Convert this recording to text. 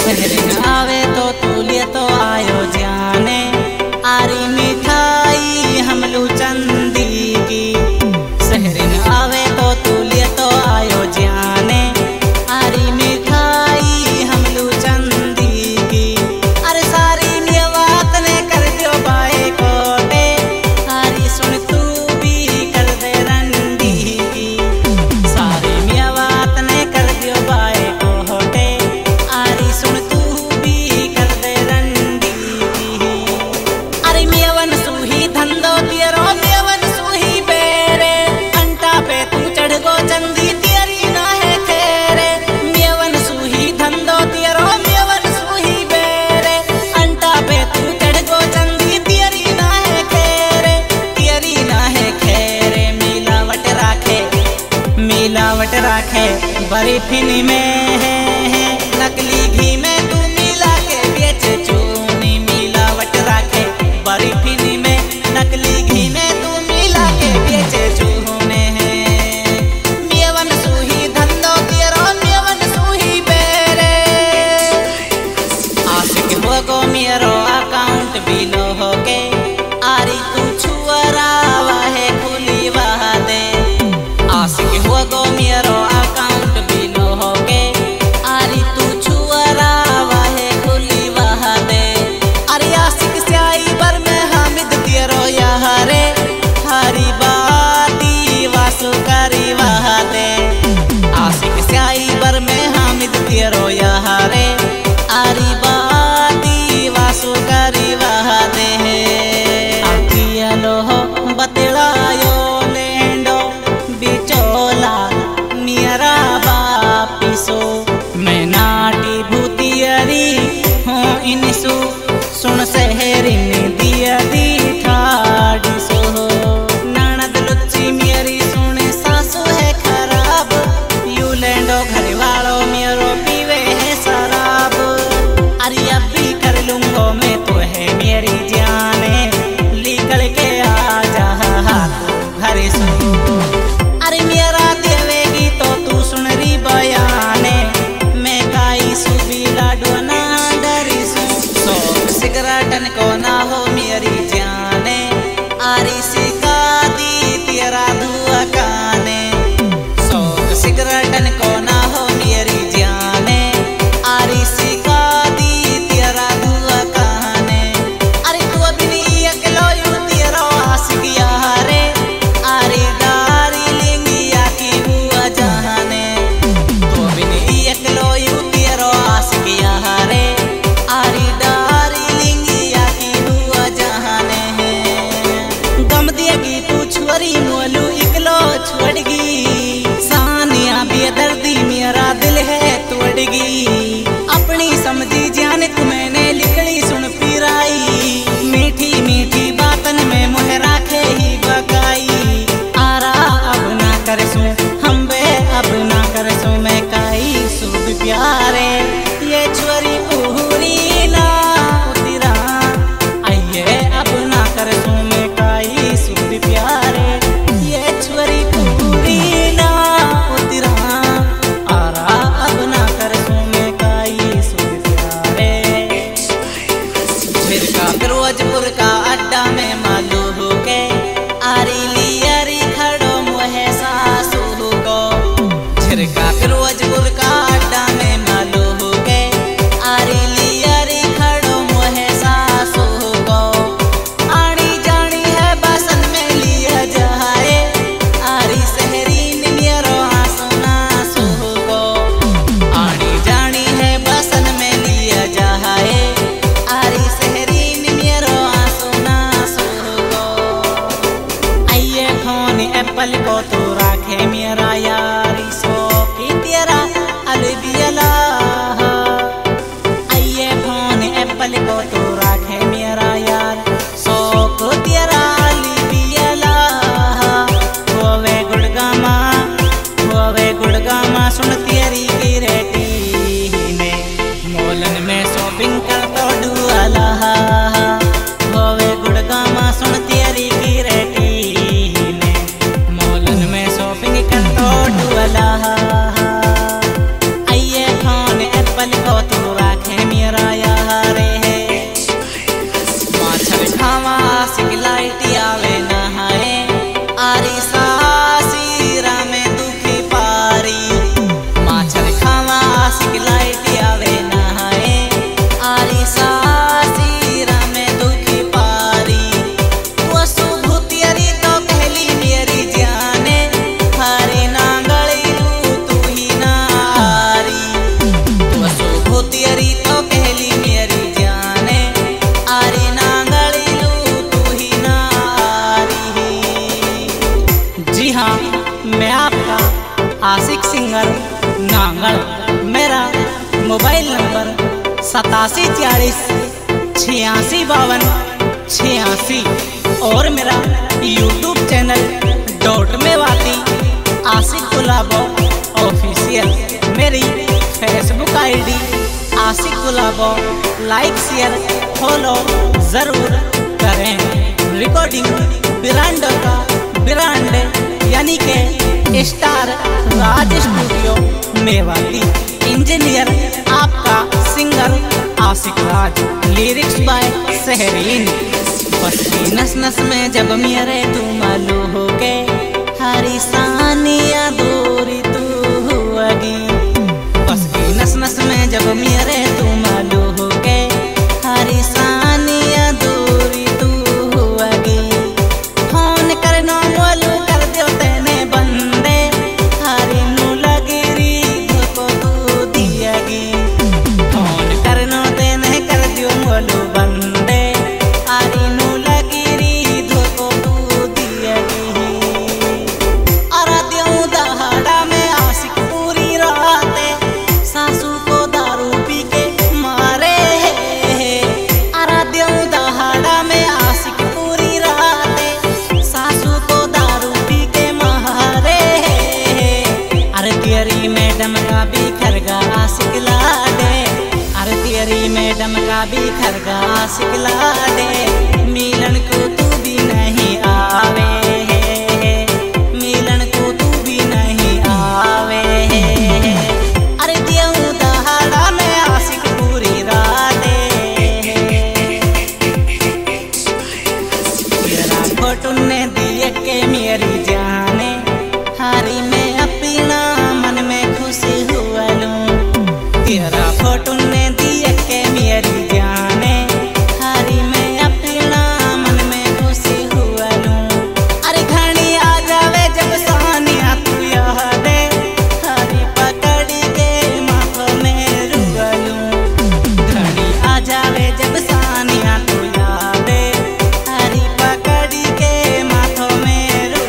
शहर आवे तो तू ले तो आयो जाने आरी मिठाई हम लू चंदी की। शहर आवे तो तू ले तो आयो जाने आरी मिठाई हम लू चंदी की। अरे सारी नियवात ने कर दियो बाए कोटे आरी सुन तू भी कर दे रंडी की। सारी नियवात ने कर दियो बाए कोटे आरी सुन तू भी कर दे रंडी की। अरे मेवन सुही धंधो तेरो मेवन सुही बेरे अंटा पे तू चढ़ गो चंदी तेरी ना है खेरे। मेवन सुही धंधो तेरो मेवन सुही बेरे अंटा पे तू चढ़ गो चंदी तेरी ना है खेरे तेरी ना है खेरे। मिलावट राखे बर्फिनी में है नकली घी में तू मिला के बेच चूनी। मिलावट राखे बर्फिनी में नकली घी में तू मिला के बेच चूने है। मेवन सुही धंधो तेरो मेवन सुही बेरे आशिक हो गो मेरो अकाउंट भी लो हो के आरी तू छुअरा वाहे खुली वाह दे। आशिक हो गो मेरो अकाउंट भी लो हो के आरी तू छुअरा वाहे खुली वाह दे। अरे आशिक स्याई बर में हामिद तेरो यारे हरी बाती वासु करी वाह दे। आशिक स्याई बर में हामिद तेरो यारे आरी बाती वासु करी वाह दे। लो बतलायो लेंडो बिचोला मेरा बापिसो मैं नाटी भूतियरी हूँ इनसु सुन शहरी में दिया दी ठाड़ी सो। ननद लुच्ची मेरी सुने सासू है खराब यू लेंडो घर वालों मेरो पीवे है शराब। अरे अब भी कर लूंगो मैं तो है मेरी जाने निकल के आ जा तू घर सो। अरे मेरा देवेगी तो तू सुन री बयाने मैं काई सुबी लाडो ना डरी सो। नंबर 8740865286 और मेरा YouTube channel .Mewati Ashiq Gulabo official. मेरी Facebook ID Ashiq Gulabo like share follow जरूर करें। रिकॉर्डिंग बिरांडो का ब्रांड यानी के star Raj studio Mewati. Engineer आपका singer Ashiq Raj. Lyrics by Sahreen. बस की नस नस में जब मेरे तू मालू हो गए हरी सानिया दूरी तू हुआगी। बस की नस नस में जब मेरे तू मालू हो गए हरी सानिया दूरी तू हुआगी। फोन करना बोलू कर दो तेने बंदे हरी नू लगरी धोको तू दियागी। फोन करना तेने कर दियो बोलू बंदे हरी नू लगरी धोको तू दियागी। और दियो दहाड़ा में आशिक पूरी रात सासू को दारू पी के मारे। और दियो दहाड़ा में आशिक पूरी रात सासू को दारू पी के मारे। अरे तेरी मैडम का भी खरगा आशिक लाडे। अरे तेरी मैडम का भी खरगा आशिक लाडे। मिलन को